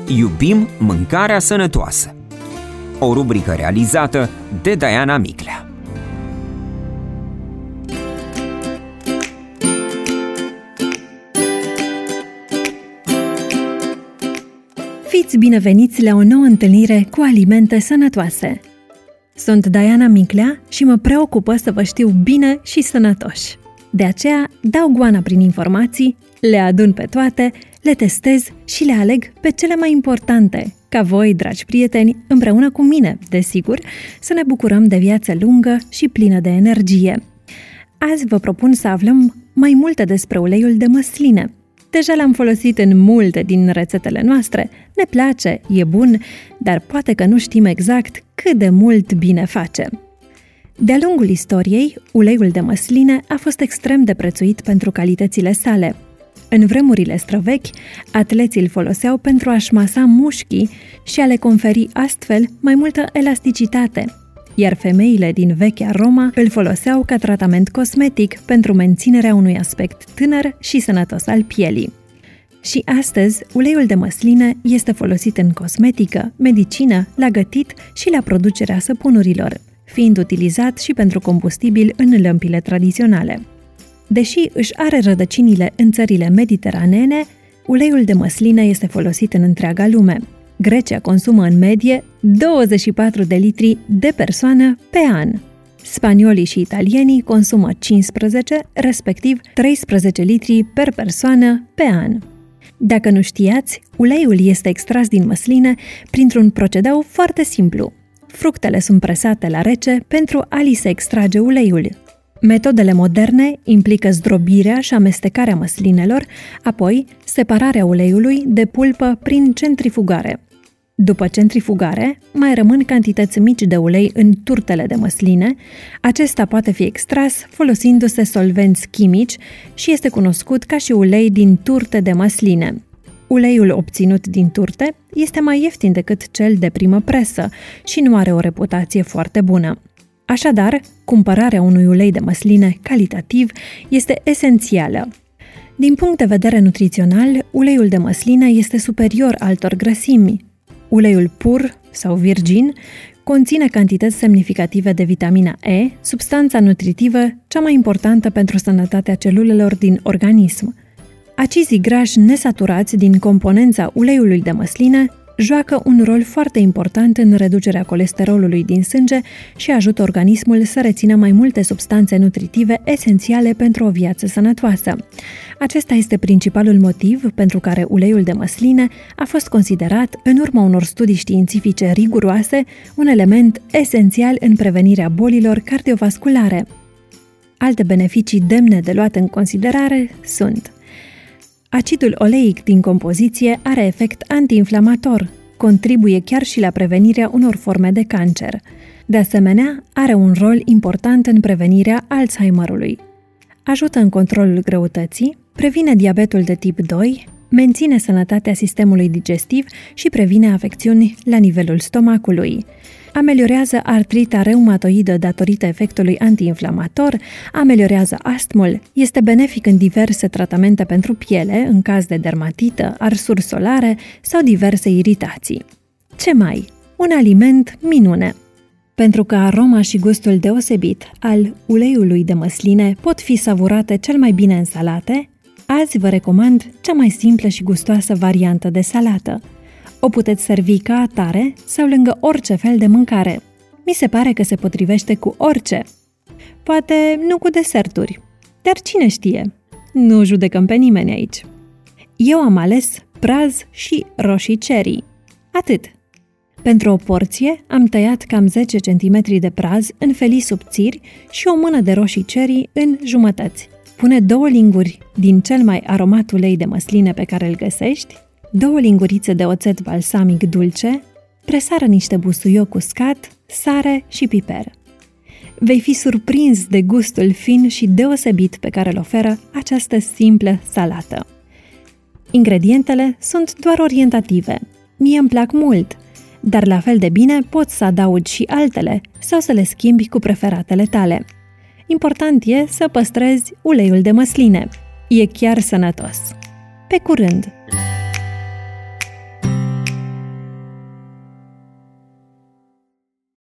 Iubim mâncarea sănătoasă. O rubrică realizată de Diana Miclea. Fiți bineveniți la o nouă întâlnire cu alimente sănătoase. Sunt Diana Miclea și mă preocupă să vă știu bine și sănătoși. De aceea dau goana prin informații, le adun pe toate, le testez și le aleg pe cele mai importante, ca voi, dragi prieteni, împreună cu mine, desigur, să ne bucurăm de viață lungă și plină de energie. Azi vă propun să aflăm mai multe despre uleiul de măsline. Deja l-am folosit în multe din rețetele noastre, ne place, e bun, dar poate că nu știm exact cât de mult bine face. De-a lungul istoriei, uleiul de măsline a fost extrem de prețuit pentru calitățile sale. În vremurile străvechi, atleții îl foloseau pentru a-și masa mușchii și a le conferi astfel mai multă elasticitate, iar femeile din vechea Roma îl foloseau ca tratament cosmetic pentru menținerea unui aspect tânăr și sănătos al pielii. Și astăzi, uleiul de măsline este folosit în cosmetică, medicină, la gătit și la producerea săpunurilor, fiind utilizat și pentru combustibil în lămpile tradiționale. Deși își are rădăcinile în țările mediteraneene, uleiul de măsline este folosit în întreaga lume. Grecia consumă în medie 24 de litri de persoană pe an. Spaniolii și italienii consumă 15, respectiv 13 litri per persoană pe an. Dacă nu știați, uleiul este extras din măsline printr-un procedeu foarte simplu. Fructele sunt presate la rece pentru a li se extrage uleiul. Metodele moderne implică zdrobirea și amestecarea măslinelor, apoi separarea uleiului de pulpă prin centrifugare. După centrifugare, mai rămân cantități mici de ulei în turtele de măsline. Acesta poate fi extras folosindu-se solvenți chimici și este cunoscut ca și ulei din turte de măsline. Uleiul obținut din turte este mai ieftin decât cel de primă presă și nu are o reputație foarte bună. Așadar, cumpărarea unui ulei de măsline calitativ este esențială. Din punct de vedere nutrițional, uleiul de măsline este superior altor grăsimi. Uleiul pur sau virgin conține cantități semnificative de vitamina E, substanța nutritivă cea mai importantă pentru sănătatea celulelor din organism. Acizii grași nesaturați din componența uleiului de măsline joacă un rol foarte important în reducerea colesterolului din sânge și ajută organismul să rețină mai multe substanțe nutritive esențiale pentru o viață sănătoasă. Acesta este principalul motiv pentru care uleiul de măsline a fost considerat, în urma unor studii științifice riguroase, un element esențial în prevenirea bolilor cardiovasculare. Alte beneficii demne de luat în considerare sunt: acidul oleic din compoziție are efect antiinflamator, contribuie chiar și la prevenirea unor forme de cancer. De asemenea, are un rol important în prevenirea Alzheimerului. Ajută în controlul greutății, previne diabetul de tip 2, menține sănătatea sistemului digestiv și previne afecțiuni la nivelul stomacului. Ameliorează artrita reumatoidă datorită efectului antiinflamator, ameliorează astmul, este benefic în diverse tratamente pentru piele, în caz de dermatită, arsuri solare sau diverse iritații. Ce mai? Un aliment minune! Pentru că aroma și gustul deosebit al uleiului de măsline pot fi savurate cel mai bine în salate, azi vă recomand cea mai simplă și gustoasă variantă de salată. O puteți servi ca atare sau lângă orice fel de mâncare. Mi se pare că se potrivește cu orice. Poate nu cu deserturi, dar cine știe? Nu judecăm pe nimeni aici. Eu am ales praz și roșii cherry. Atât. Pentru o porție am tăiat cam 10 cm de praz în felii subțiri și o mână de roșii cherry în jumătăți. Pune 2 linguri din cel mai aromat ulei de măsline pe care îl găsești, 2 lingurițe de oțet balsamic dulce, presară niște busuioc uscat, sare și piper. Vei fi surprins de gustul fin și deosebit pe care îl oferă această simplă salată. Ingredientele sunt doar orientative. Mie îmi plac mult, dar la fel de bine poți să adaugi și altele sau să le schimbi cu preferatele tale. Important e să păstrezi uleiul de măsline. E chiar sănătos. Pe curând!